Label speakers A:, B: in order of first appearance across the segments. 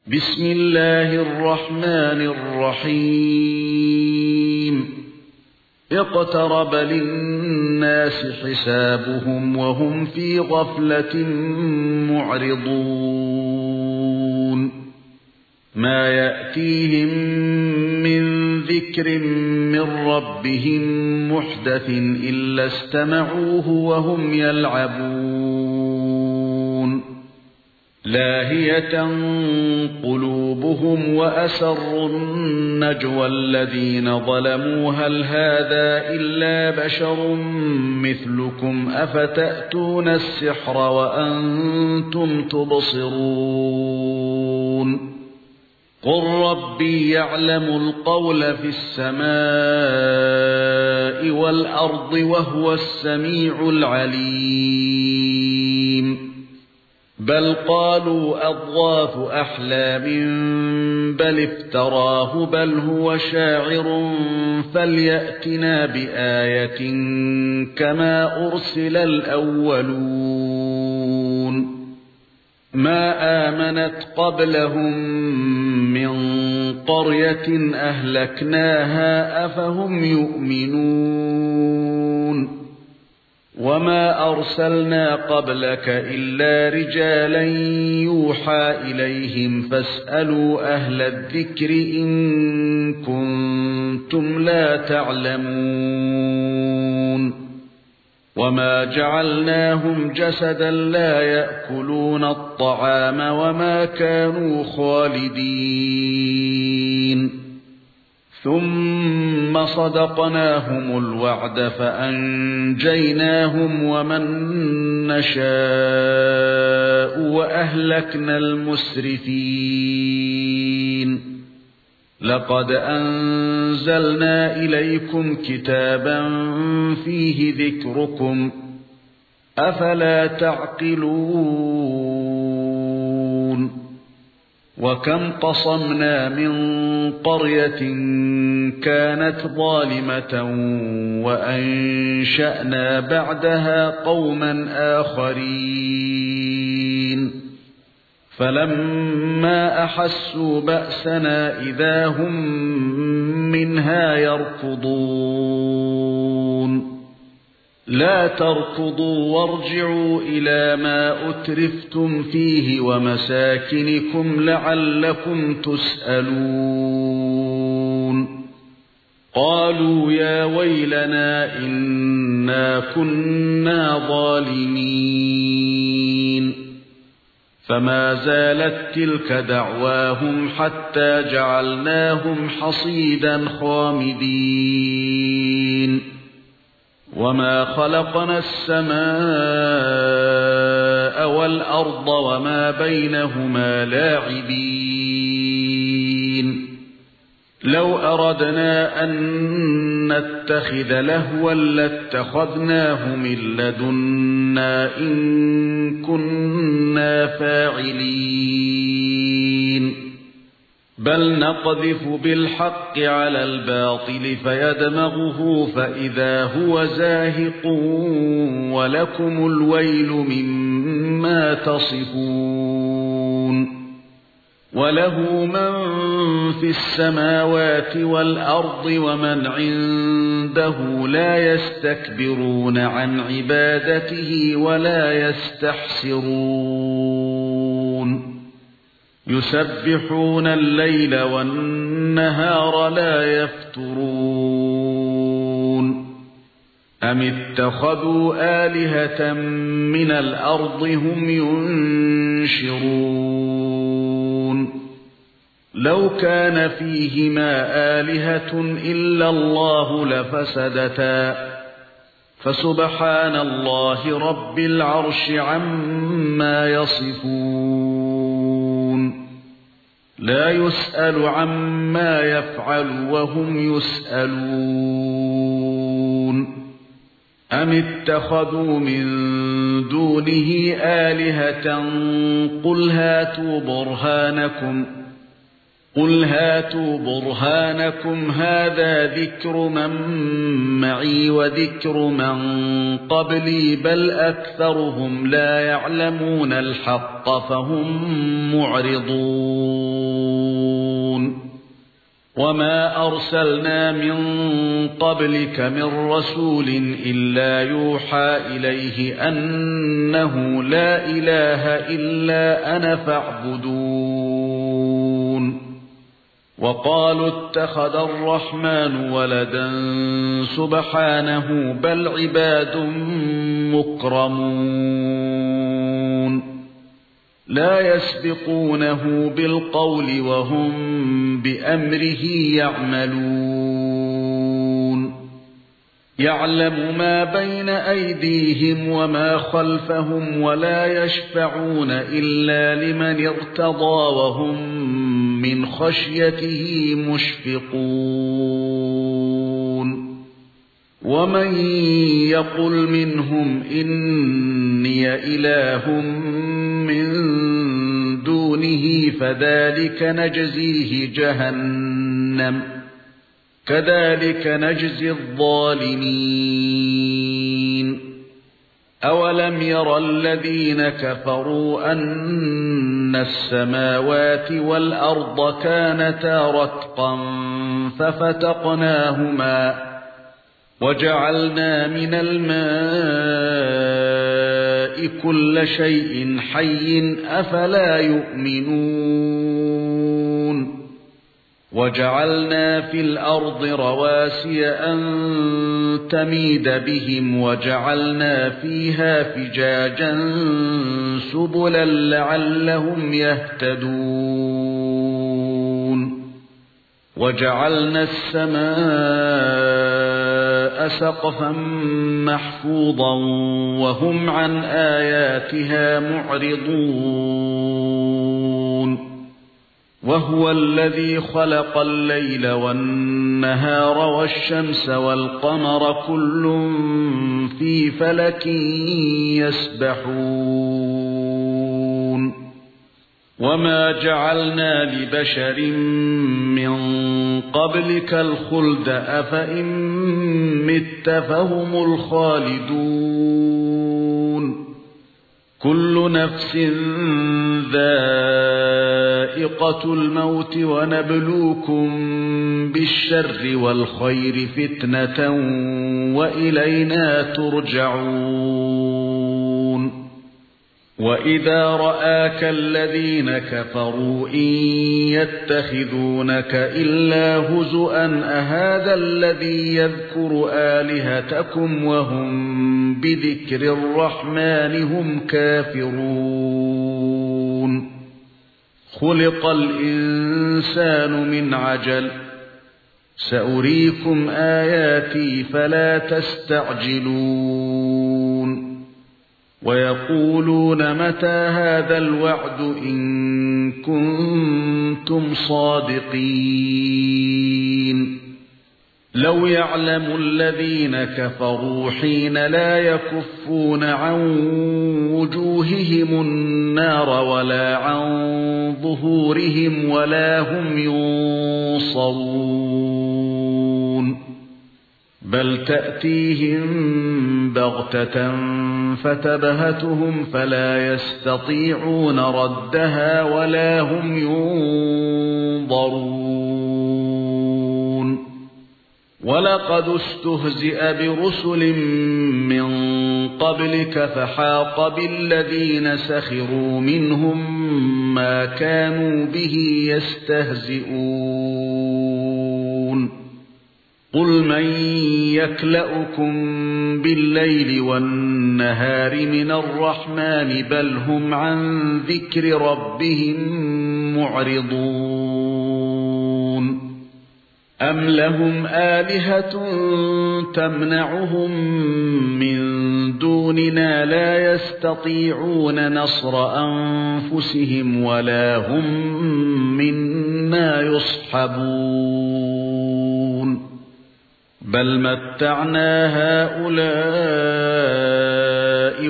A: بسم الله الرحمن الرحيم اقترب للناس حسابهم وهم في غفلة معرضون ما يأتيهم من ذكر من ربهم محدث إلا استمعوه وهم يلعبون لاهية قلوبهم وأسروا النجوى الذين ظلموا هل هذا إلا بشر مثلكم أفتأتون السحر وأنتم تبصرون قل ربي يعلم القول في السماء والأرض وهو السميع العليم بل قالوا أضغاث أحلام بل افتراه بل هو شاعر فليأتنا بآية كما أرسل الأولون ما آمنت قبلهم من قرية أهلكناها أفهم يؤمنون وما أرسلنا قبلك إلا رجالا يوحى إليهم فاسألوا أهل الذكر إن كنتم لا تعلمون وما جعلناهم جسدا لا يأكلون الطعام وما كانوا خالدين ثم صدقناهم الوعد فأنجيناهم ومن نشاء وأهلكنا المسرفين لقد أنزلنا إليكم كتابا فيه ذكركم أفلا تعقلون وكم قصمنا من قرية كانت ظالمة وأنشأنا بعدها قوما آخرين فلما أحسوا بأسنا إذا هم منها يركضون لا تركضوا وارجعوا إلى ما أترفتم فيه ومساكنكم لعلكم تسألون قالوا يا ويلنا إنا كنا ظالمين فما زالت تلك دعواهم حتى جعلناهم حصيدا خامدين وما خلقنا السماء والأرض وما بينهما لاعبين لو أردنا أن نتخذ لهوا لاتخذناه من لدنا إن كنا فاعلين بل نقذف بالحق على الباطل فيدمغه فإذا هو زاهق ولكم الويل مما تصفون وله من في السماوات والأرض ومن عنده لا يستكبرون عن عبادته ولا يستحسرون يسبحون الليل والنهار لا يفترون أم اتخذوا آلهة من الأرض هم ينشرون لو كان فيهما آلهة إلا الله لفسدتا فسبحان الله رب العرش عما يصفون لا يسأل عما يفعل وهم يسألون أم اتخذوا من دونه آلهة قل هاتوا برهانكم هذا ذكر من معي وذكر من قبلي بل أكثرهم لا يعلمون الحق فهم معرضون وما أرسلنا من قبلك من رسول إلا يوحى إليه أنه لا إله إلا أنا فاعبدون وقالوا اتخذ الرحمن ولدا سبحانه بل عباد مكرمون لا يسبقونه بالقول وهم بأمره يعملون يعلم ما بين أيديهم وما خلفهم ولا يشفعون إلا لمن ارتضى وهم من خشيته مشفقون ومن يقل منهم إني إله من دونه فذلك نجزيه جهنم كذلك نجزي الظالمين أولم ير الذين كفروا أن السماوات والأرض كانتا رتقا ففتقناهما وجعلنا من الماء كل شيء حي أفلا يؤمنون وجعلنا في الأرض رواسي أن تميد بهم وجعلنا فيها فجاجا سبلا لعلهم يهتدون وجعلنا السماء سقفا محفوظا وهم عن آياتها معرضون وهو الذي خلق الليل والنهار والشمس والقمر كل في فلك يسبحون وما جعلنا لبشر من قبلك الخلد أفإن مت فهم الخالدون كل نفس ذائقة الموت ونبلوكم بالشر والخير فتنة وإلينا ترجعون وإذا رآك الذين كفروا إن يتخذونك إلا هزؤا أهذا الذي يذكر آلهتكم وهم بذكر الرحمن هم كافرون خلق الإنسان من عجل سأريكم آياتي فلا تستعجلون ويقولون متى هذا الوعد إن كنتم صادقين لو يعلم الذين كفروا حين لا يكفون عن وجوههم النار ولا عن ظهورهم ولا هم ينصرون بل تأتيهم بغتة فتبهتهم فلا يستطيعون ردها ولا هم ينظرون ولقد استهزئ برسل من قبلك فحاق بالذين سخروا منهم ما كانوا به يستهزئون قل من يكلؤكم بالليل والنهار من الرحمن بل هم عن ذكر ربهم معرضون أم لهم آلهة تمنعهم من دوننا لا يستطيعون نصر أنفسهم ولا هم منا يصحبون بل متعنا هؤلاء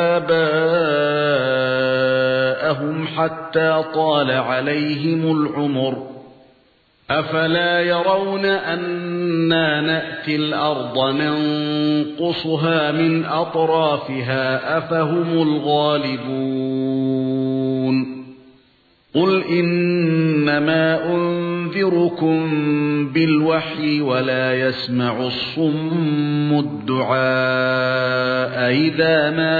A: وآباءهم حتى طال عليهم العمر أفلا يرون أنا نأتي الأرض ننقصها من أطرافها أفهم الغالبون قل إنما أنذركم ينذركم بالوحي ولا يسمع الصم الدعاء إذا ما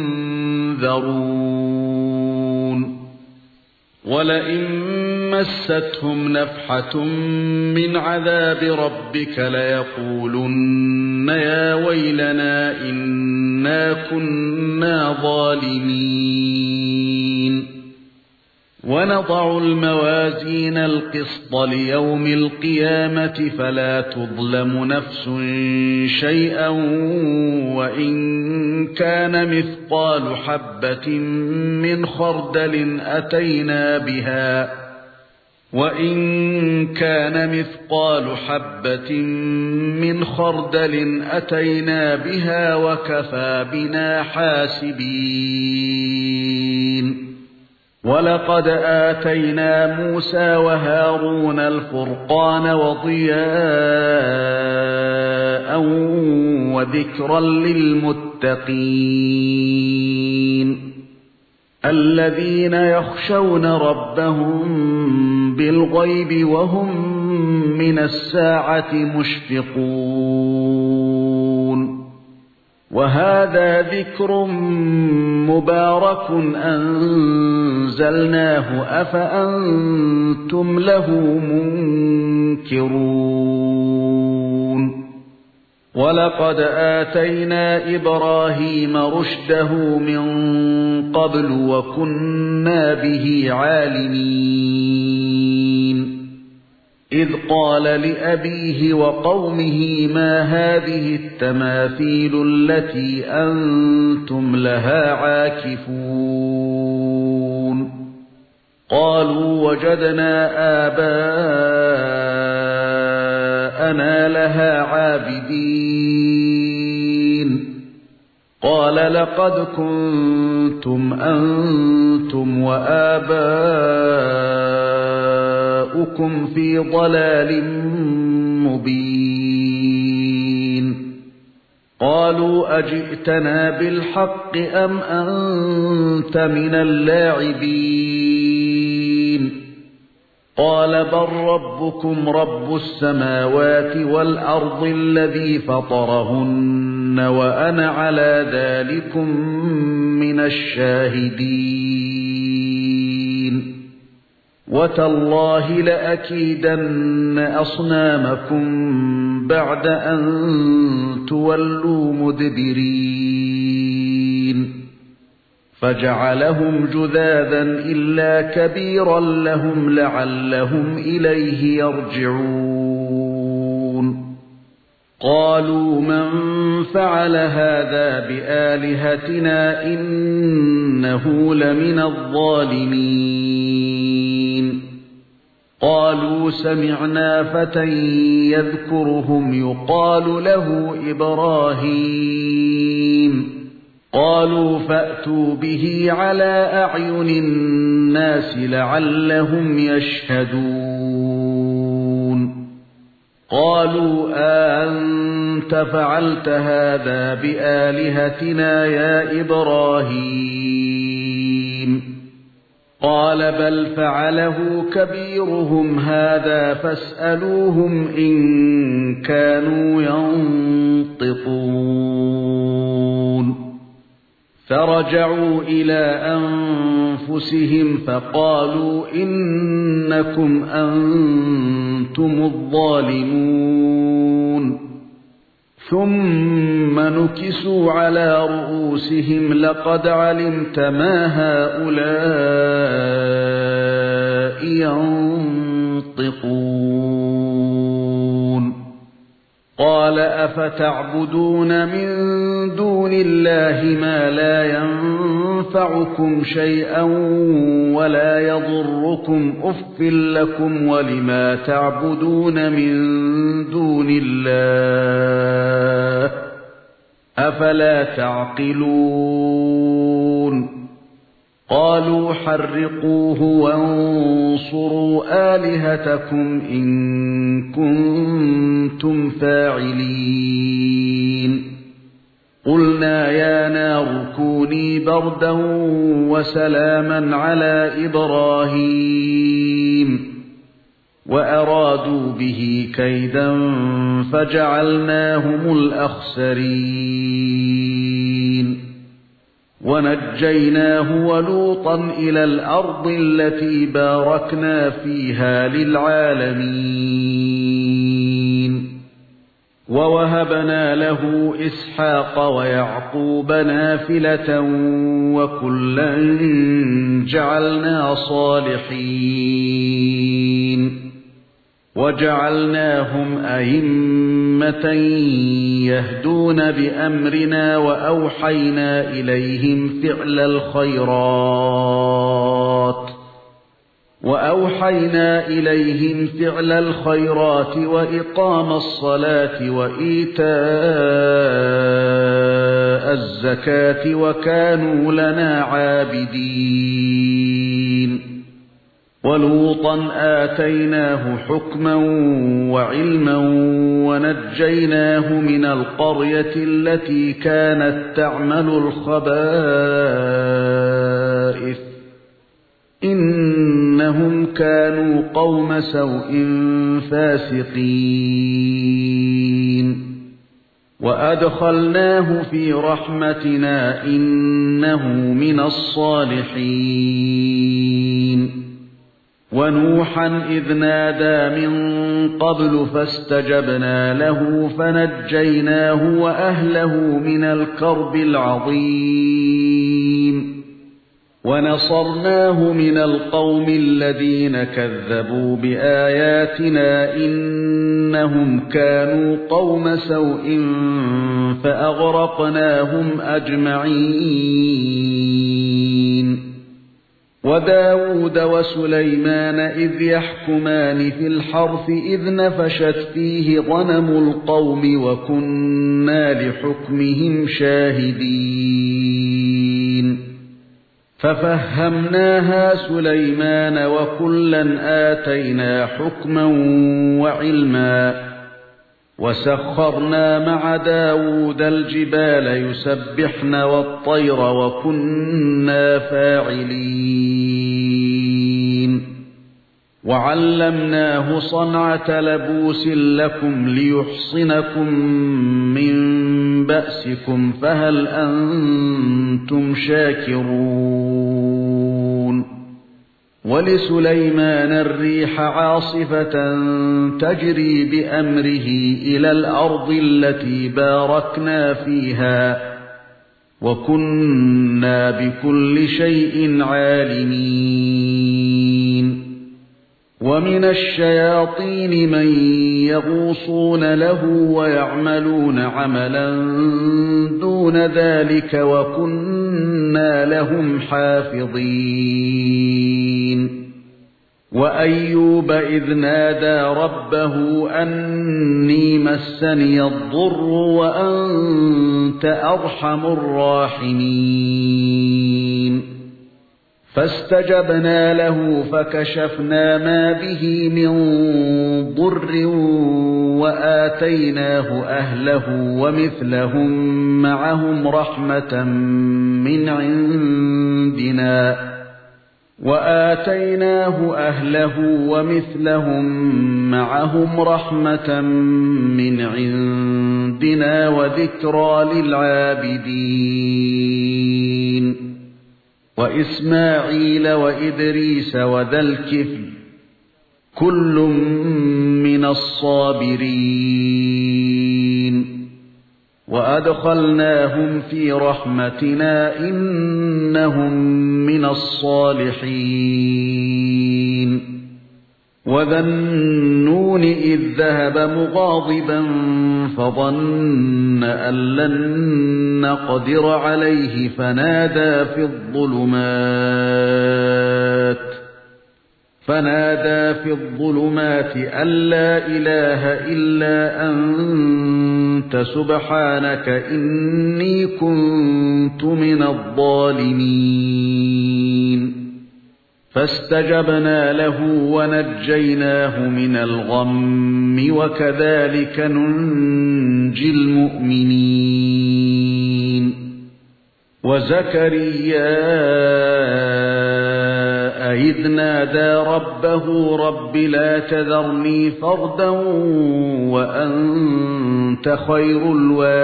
A: ينذرون ولئن مستهم نفحة من عذاب ربك ليقولن يا ويلنا إنا كنا ظالمين ونضع الموازين القسط ليوم القيامة فلا تظلم نفس شيئا وإن كان مثقال حبة من خردل أتينا بها وإن كان مثقال حبة من خردل أتينا بها وكفى بنا حاسبين ولقد آتينا موسى وهارون الفرقان وضياء وذكرا للمتقين الذين يخشون ربهم بالغيب وهم من الساعة مشفقون وهذا ذكر مبارك أنزلناه أفأنتم له منكرون ولقد آتينا إبراهيم رشده من قبل وكنا به عالمين إذ قال لأبيه وقومه ما هذه التماثيل التي أنتم لها عاكفون قالوا وجدنا آباءنا لها عابدين قال لقد كنتم أنتم وآباؤكم في ضلال مبين قالوا أجئتنا بالحق أم أنت من اللاعبين قال بل ربكم رب السماوات والأرض الذي فطرهن وأنا على ذلكم من الشاهدين وتالله لأكيدن أصنامكم بعد أن تولوا مدبرين فجعلهم جذاذا إلا كبيرا لهم لعلهم إليه يرجعون قالوا من فعل هذا بآلهتنا إنه لمن الظالمين قالوا سمعنا فتى يذكرهم يقال له إبراهيم قالوا فأتوا به على أعين الناس لعلهم يشهدون قالوا أنت فعلت هذا بآلهتنا يا إبراهيم قال بل فعله كبيرهم هذا فاسألوهم إن كانوا ينطقون فرجعوا إلى أنفسهم فقالوا إنكم أنتم الظالمون ثم نكسوا على رؤوسهم لقد علمت ما هؤلاء ينطقون قال أفتعبدون من دون الله ما لا ينفعكم شيئا ولا يضركم أف لكم ولما تعبدون من دون الله أفلا تعقلون قالوا حرقوه وانصروا آلهتكم إن كنتم فاعلين قلنا يا نار كوني بردا وسلاما على إبراهيم وأرادوا به كيدا فجعلناهم الأخسرين ونجيناه ولوطا إلى الأرض التي باركنا فيها للعالمين ووهبنا له إسحاق ويعقوب نافلة وكلا جعلنا صالحين وجعلناهم أئمة يهدون بأمرنا وأوحينا إليهم فعل الخيرات وإقام الصلاة وإيتاء الزكاة وكانوا لنا عابدين ولوطا آتيناه حكما وعلما ونجيناه من القرية التي كانت تعمل الخبائث إنهم كانوا قوم سوء فاسقين وأدخلناه في رحمتنا إنه من الصالحين ونوحا إذ نادى من قبل فاستجبنا له فنجيناه وأهله من الكرب العظيم ونصرناه من القوم الذين كذبوا بآياتنا إنهم كانوا قوم سوء فأغرقناهم أجمعين وداود وسليمان إذ يحكمان في الحرث إذ نفشت فيه غنم القوم وكنا لحكمهم شاهدين ففهمناها سليمان وكلا آتينا حكما وعلما وسخرنا مع داود الجبال يسبحن والطير وكنا فاعلين وعلمناه صنعة لبوس لكم ليحصنكم من بأسكم فهل أنتم شاكرون ولسليمان الريح عاصفة تجري بأمره إلى الأرض التي باركنا فيها وكنا بكل شيء عالمين ومن الشياطين من يغوصون له ويعملون عملا دون ذلك وكنا لهم حافظين وأيوب إذ نادى ربه أني مسني الضر وأنت أرحم الراحمين فاستجبنا له فكشفنا ما به من ضر وآتيناه أهله ومثلهم معهم رحمة من عندنا وذكرى للعابدين وإسماعيل وإدريس وذا الكفل كل من الصابرين وأدخلناهم في رحمتنا إنهم من الصالحين وذا النون إذ ذهب مغاضبا فظن أن لن نقدر عليه فنادى في الظلمات أن لا إله إلا أنت سبحانك إني كنت من الظالمين فاستجبنا له ونجيناه من الغم وكذلك ننجي المؤمنين وزكريا إذ نادى ربه رب لا تذرني فردا وأنت خير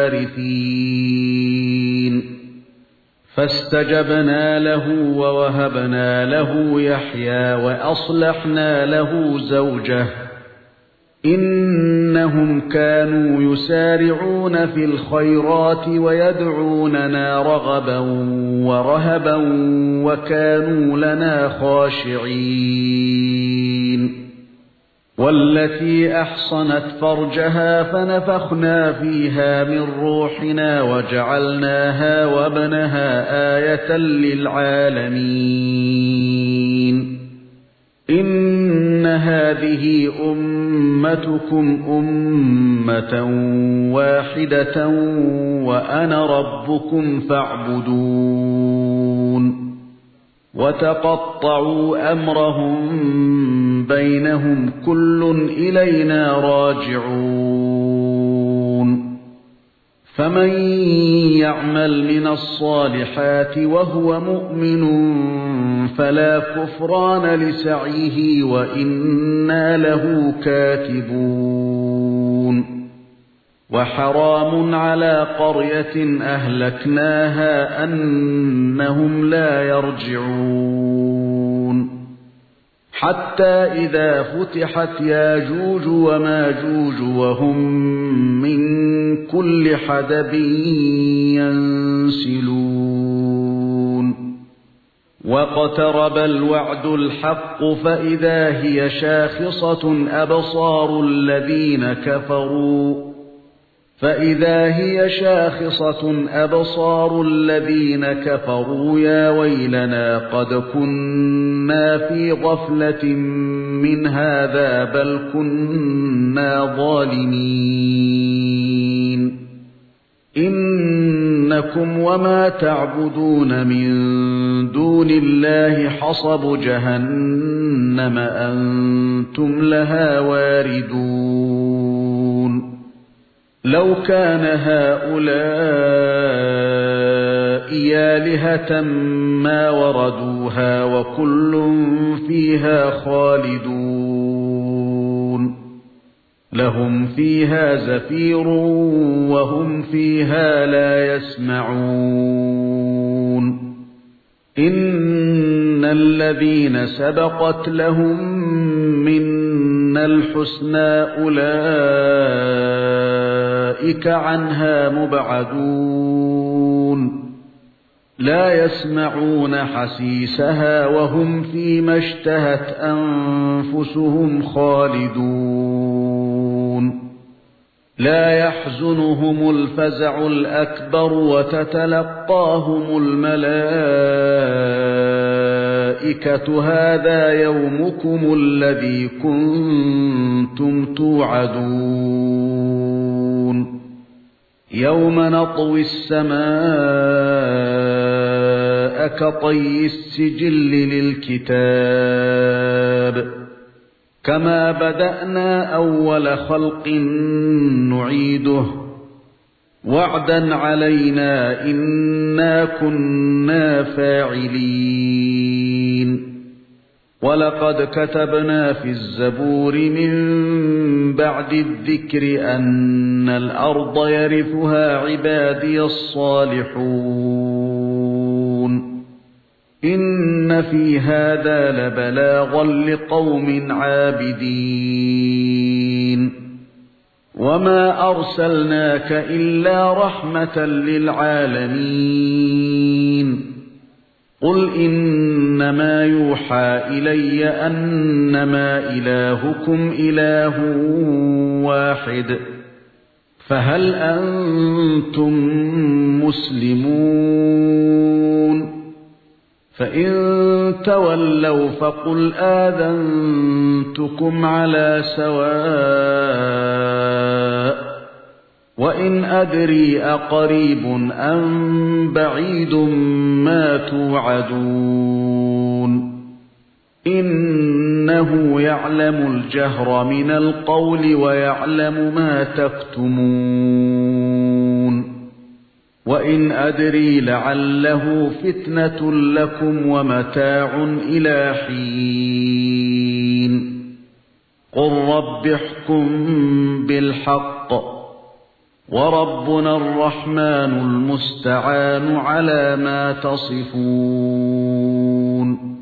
A: الوارثين فاستجبنا له ووهبنا له يحيى وأصلحنا له زوجه إنهم كانوا يسارعون في الخيرات ويدعوننا رغبا ورهبا وكانوا لنا خاشعين والتي أحصنت فرجها فنفخنا فيها من روحنا وجعلناها وابنها آية للعالمين إن هذه أمتكم أمة واحدة وأنا ربكم فاعبدون وتقطعوا أمرهم بينهم كل إلينا راجعون فمن يعمل من الصالحات وهو مؤمن فلا كفران لسعيه وإنا له كاتبون وحرام على قرية أهلكناها أنهم لا يرجعون حتى إذا فتحت ياجوج وماجوج وهم من كل حدب ينسلون واقترب الوعد الحق فإذا هي شاخصة أبصار الذين كفروا يا ويلنا قد كنا في غفلة من هذا بل كنا ظالمين إنكم وما تعبدون من دون الله حصب جهنم أنتم لها واردون لو كان هؤلاء آلهة ما وردوها وكل فيها خالدون لهم فيها زفير وهم فيها لا يسمعون إن الذين سبقت لهم منا الحسنى أولئك عنها مبعدون لا يسمعون حسيسها وهم فيما اشتهت أنفسهم خالدون لا يحزنهم الفزع الأكبر وتتلقاهم الملائكة هذا يومكم الذي كنتم توعدون يوم نطوي السماء كطي السجل للكتاب كما بدأنا أول خلق نعيده وعدا علينا إنا كنا فاعلين ولقد كتبنا في الزبور من بعد الذكر أن الأرض يرثها عبادي الصالحون إن في هذا لبلاغا لقوم عابدين وما أرسلناك إلا رحمة للعالمين قل إنما يوحى إلي أنما إلهكم إله واحد فهل أنتم مسلمون فإن تولوا فقل آذنتكم على سواء وإن أدري أقريب أم بعيد ما توعدون إنه يعلم الجهر من القول ويعلم ما تكتمون وإن أدري لعله فتنة لكم ومتاع إلى حين قل رب احكم بالحق وربنا الرحمن المستعان على ما تصفون